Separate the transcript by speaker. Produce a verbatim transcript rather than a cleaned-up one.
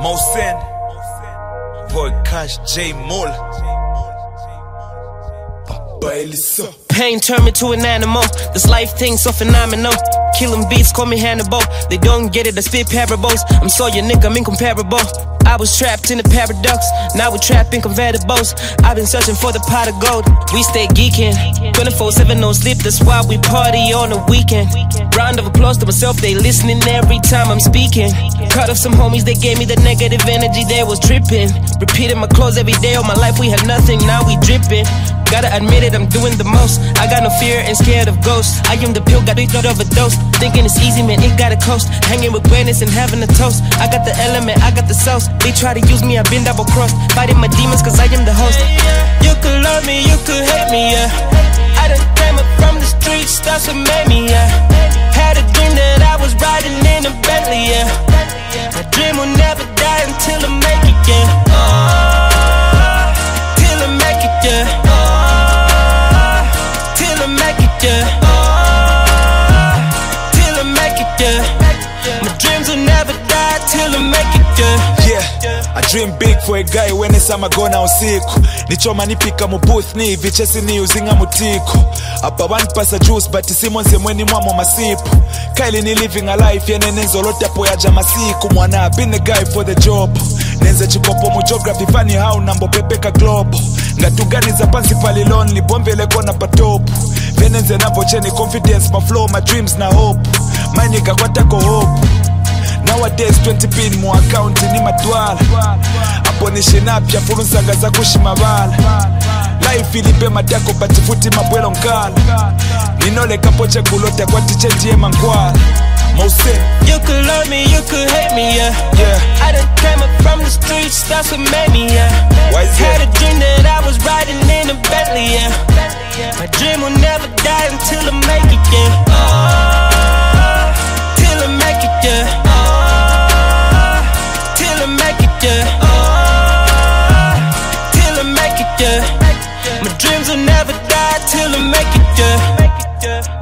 Speaker 1: Mosen, Boy Cash, J Mola.
Speaker 2: Pain turned me to an animal. This life thing so phenomenal. Killing beats, call me Hannibal. They don't get it, I spit parables. I'm so your nigga, I'm incomparable. I was trapped in the paradox, now we're trapped in convertibles. I've been searching for the pot of gold. We stay geeking, twenty-four seven no sleep, that's why we party on the weekend. Round of applause to myself, they listening every time I'm speaking. Cut off some homies, they gave me the negative energy, they was dripping. Repeating my clothes every day, all my life we had nothing, now we dripping. Gotta admit it, I'm doing the most. I got no fear and scared of ghosts. I am the pill, got it overdose. Thinking it's easy, man, it gotta coast. Hanging with greatness and having a toast. I got the element, I got the sauce. They try to use me, I've been double crossed. Fighting my demons cause I am the host. You could love me, you could hate me, yeah. I done came up from the streets, that's what made me, yeah. Had a dream that I was riding in a Bentley, yeah. My dream will never die until I make it, yeah. Oh, till I make it, yeah. Oh, till I make it, yeah. Oh, till I make it, yeah. My dreams will never die till I make it, yeah.
Speaker 1: Yeah, I dream big for a guy when it's summer gona usiku. Nichoma nipika mu booth ni vichesi ni uzinga mutiko. Apa one pasa juice but simonse mweni mwamo masipu. Kaili ni living a life yene nenzo lote po ya jamasiku. Mwana been the guy for the job. Nenze chikopo mu geography funny how nambo pepeka globo. Ngatugani za pansi pali lonely bombele kona patopu. Venenze nabo cheni confidence my flow my dreams na hope. Mainika kwa tako hope. Nowadays twenty pin mu account ni matwala. Apo ni shinapya furunzanga za kushimabala. Life ilipe matako patifuti mabwelo nkala. Ninole kapoche kulota kwa tichetie mankwala. Mosen.
Speaker 2: You could love me, you could hate me, yeah.
Speaker 1: Yeah.
Speaker 2: I done came up from the streets, that's what made me, yeah.
Speaker 1: Why is
Speaker 2: Had
Speaker 1: that?
Speaker 2: a dream that I was riding in a Bentley, yeah. My dream will never die until I make it, yeah. Oh, till I make it, yeah. Oh, till I make it, yeah. Oh, till I make it, yeah. My dreams will never die till I make it, yeah.